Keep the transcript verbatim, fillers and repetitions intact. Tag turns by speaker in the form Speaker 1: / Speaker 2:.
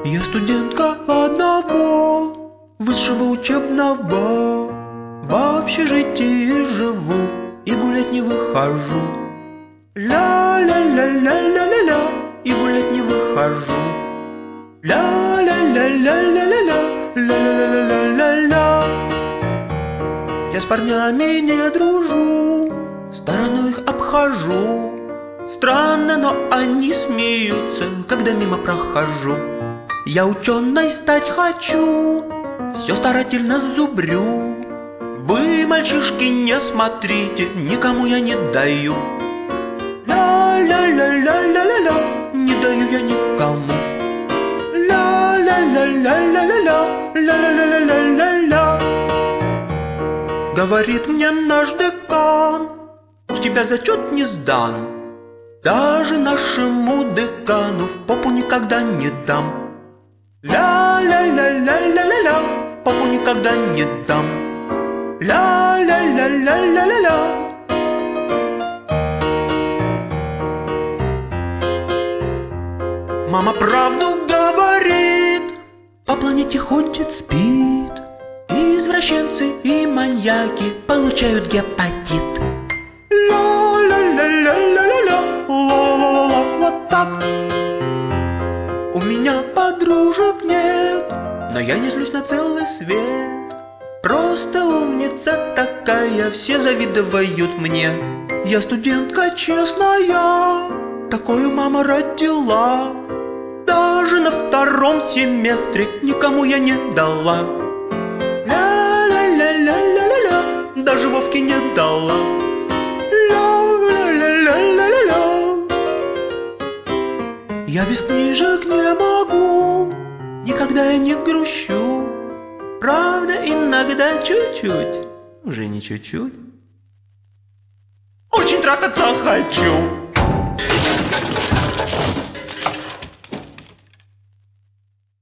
Speaker 1: Я студентка одного высшего учебного, в общежитии живу и гулять не выхожу. Ля-ля-ля-ля-ля-ля-ля, и гулять не выхожу. Ля-ля-ля-ля-ля-ля-ля, ля-ля-ля-ля-ля-ля. Я с парнями не дружу, стороной их обхожу. Странно, но они смеются, когда мимо прохожу. Я ученой стать хочу, все старательно зубрю. Вы, мальчишки, не смотрите, никому я не даю. Ля-ля-ля-ля-ля-ля-ля, не даю я никому. Ля-ля-ля-ля-ля-ля-ля, ля-ля-ля-ля-ля-ля. Говорит мне наш декан: у тебя зачет не сдан. Даже нашему декану в попу никогда не дам. Ля-ля-ля-ля-ля-ля-ля, попу никогда не дам. Ля-ля-ля-ля-ля-ля-ля. Мама правду говорит, по планете ходит, спит. Извращенцы и маньяки получают гепатит. Ля-ля-ля-ля-ля-ля-ля, ла-ла-ла-ла, вот так. У меня подружек нет, но я не злюсь на целый свет. Просто умница такая, все завидуют мне. Я студентка честная, такую мама родила. Даже на втором семестре никому я не дала. Ля-ля-ля-ля-ля-ля, даже Вовке не дала. Ля-ля-ля-ля-ля-ля. Я без книжек не могу, никогда я не грущу. Правда, иногда чуть-чуть, уже не чуть-чуть, очень трахаться хочу.